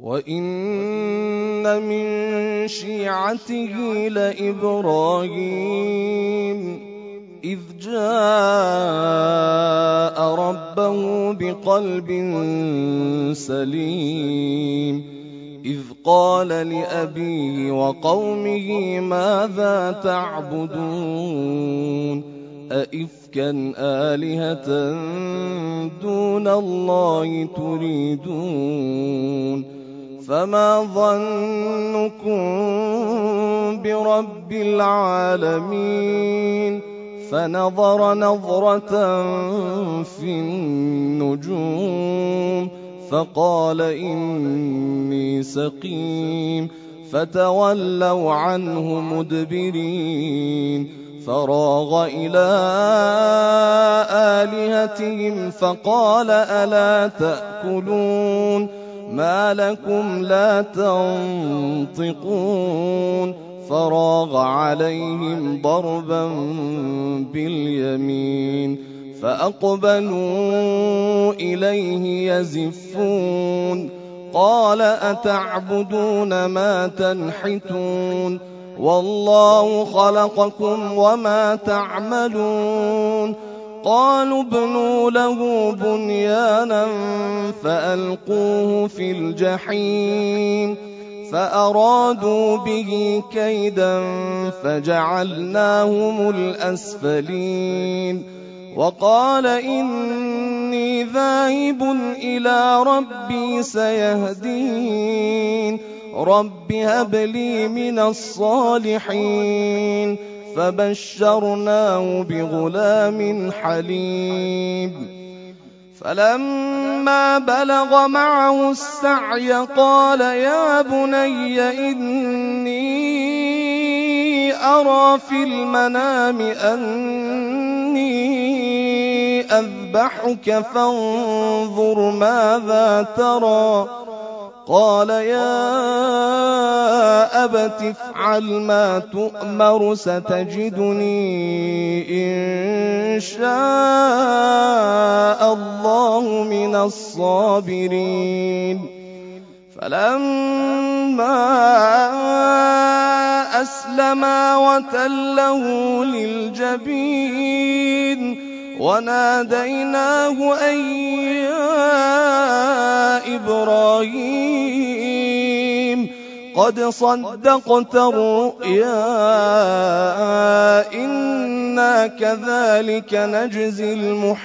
وَإِنَّ مِن شِيعَتِهِ لَإِبْرَاهِيمَ إِذْ جَاءَ رَبَّهُ بِقَلْبٍ سَلِيمٍ إِذْ قَالَ لِأَبِيهِ وَقَوْمِهِ مَاذَا تَعْبُدُونَ أَئِفْكًا آلِهَةً دُونَ اللَّهِ تُرِيدُونَ فما ظنكم برب العالمين فنظر نظرة في النجوم فقال إني سقيم فتولوا عنه مدبرين فراغ إلى آلهتهم فقال ألا تأكلون ما لكم لا تنطقون فراغ عليهم ضربا باليمين فأقبلوا إليه يزفون قال أتعبدون ما تنحتون والله خلقكم وما تعملون قالوا ابنوا له بنيانا فألقوه في الجحيم فأرادوا به كيدا فجعلناهم الأسفلين وقال إني ذاهب إلى ربي سيهدين رب هب لي من الصالحين فبشرناه بغلام حليم فلما بلغ معه السعي قال يا بني إني أرى في المنام أني أذبحك فانظر ماذا ترى قال يا أبت افعل ما تؤمر ستجدني إن شاء الله من الصابرين فلما أسلما وتله للجبين وناديناه أن يا إبراهيم قد صدقت الرؤيا إنا كذلك نجزي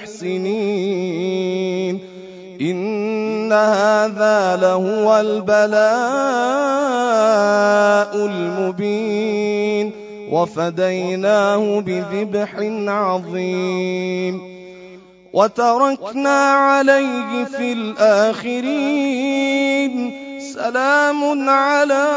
المحسنين إن هذا لهو البلاء المبين وفديناه بذبح عظيم وتركنا عليه في الآخرين سلام على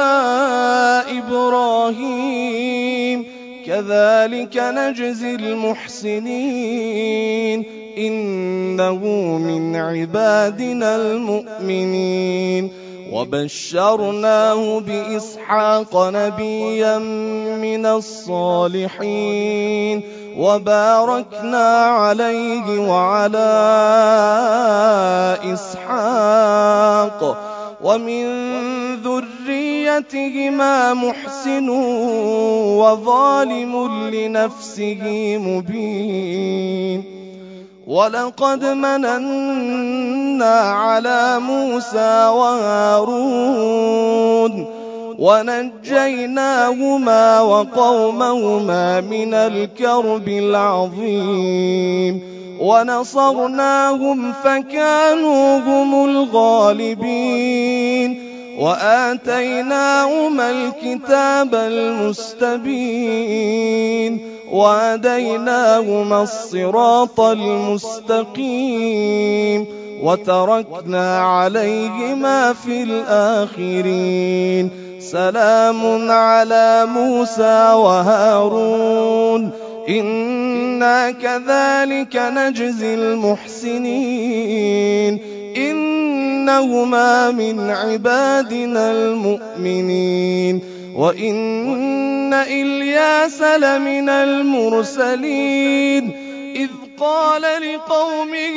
إبراهيم كذلك نجزي المحسنين إنه من عبادنا المؤمنين وبشرناه بإسحاق نبيا من الصالحين وباركنا عليه وعلى إسحاق ومن ذريتهما محسن وظالم لنفسه مبين ولقد مننا على موسى وهارون ونجيناهما وقومهما من الكرب العظيم ونصرناهم فكانوا هم الغالبين وآتيناهما الكتاب المستبين وهديناهما الصراط المستقيم وتركنا عليهما في الآخرين سلام على موسى وهارون إنا كذلك نجزي المحسنين إنهما من عبادنا المؤمنين وإن إلياس لمن المرسلين إذ قال لقومه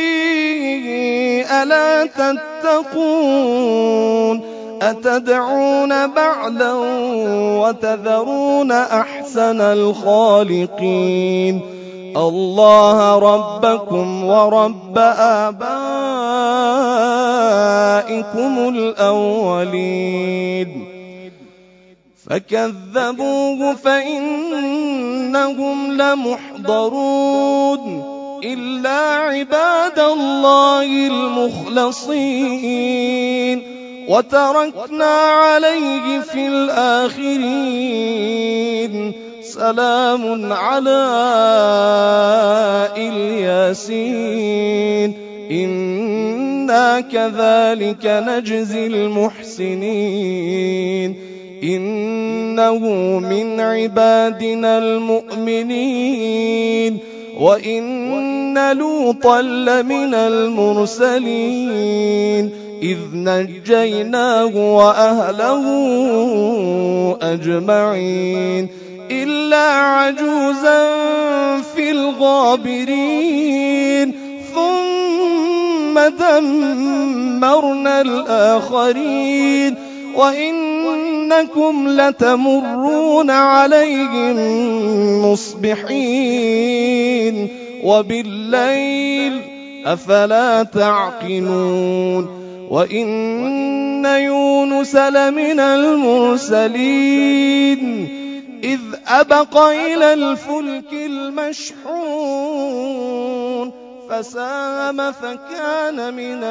ألا تتقون أتدعون بعلا وتذرون أحسن الخالقين الله ربكم ورب آبائكم الأولين فكذبوه فإنهم لمحضرون إلا عباد الله المخلصين وتركنا عليه في الآخرين سلام على الياسين إنا كذلك نجزي المحسنين إنه من عبادنا المؤمنين وإن لوطا لمن المرسلين إذ نجيناه وأهله أجمعين إلا عجوزا في الغابرين ثم دمرنا الآخرين وإنكم لتمرون عليهم مصبحين وبالليل أفلا تعقلون وإن يونس لمن المرسلين إذ أبق إلى الفلك المشحون فساهم فكان من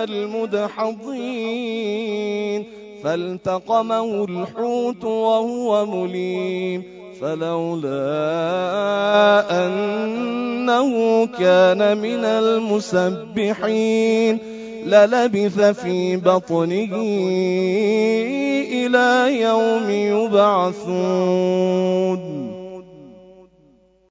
المدحضين فالتقمه الحوت وهو مليم فلولا أنه كان من المسبحين للبث في بطنه إلى يوم يبعثون